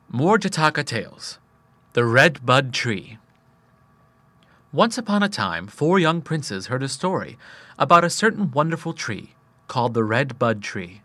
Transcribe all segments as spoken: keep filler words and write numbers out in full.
More Jataka Tales. The Red Bud Tree. Once upon a time, four young princes heard a story about a certain wonderful tree called the Red Bud Tree.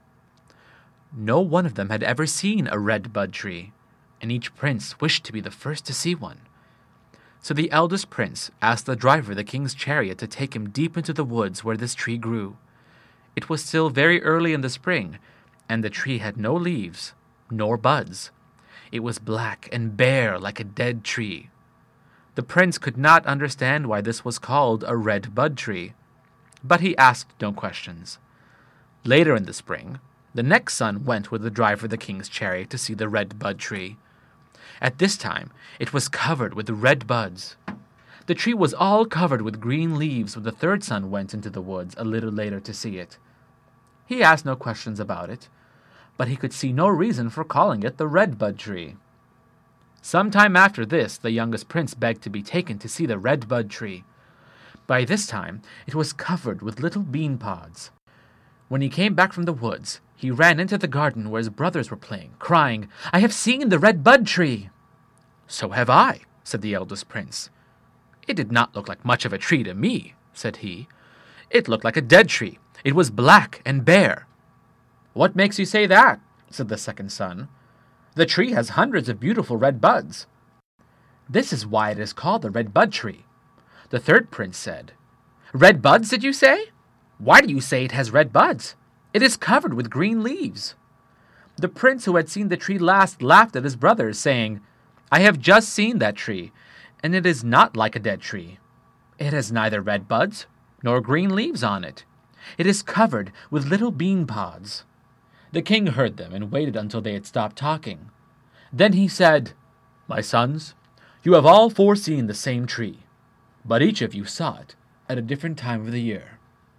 No one of them had ever seen a red bud tree, and each prince wished to be the first to see one. So the eldest prince asked the driver of the king's chariot to take him deep into the woods where this tree grew. It was still very early in the spring, and the tree had no leaves, nor buds. It was black and bare like a dead tree. The prince could not understand why this was called a red bud tree, but he asked no questions. Later in the spring, the next son went with the driver of the king's chariot to see the red bud tree. At this time, it was covered with red buds. The tree was all covered with green leaves when the third son went into the woods a little later to see it. He asked no questions about it, but he could see no reason for calling it the red bud tree. Some time after this, the youngest prince begged to be taken to see the red bud tree. By this time, it was covered with little bean pods. When he came back from the woods, he ran into the garden where his brothers were playing, crying, "I have seen the red bud tree!" "So have I," said the eldest prince. "It did not look like much of a tree to me," said he. "It looked like a dead tree. It was black and bare." "What makes you say that?" said the second son. "The tree has hundreds of beautiful red buds." "This is why it is called the red bud tree." The third prince said, "Red buds, did you say? Why do you say it has red buds? It is covered with green leaves." The prince who had seen the tree last laughed at his brothers, saying, "I have just seen that tree, and it is not like a dead tree. It has neither red buds nor green leaves on it. It is covered with little bean pods." The king heard them and waited until they had stopped talking. Then he said, "My sons, you have all four seen the same tree, but each of you saw it at a different time of the year."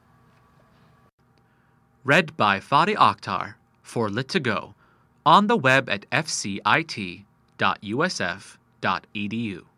Read by Fadi Akhtar for Lit to Go, on the web at f c i t dot u s f dot e d u.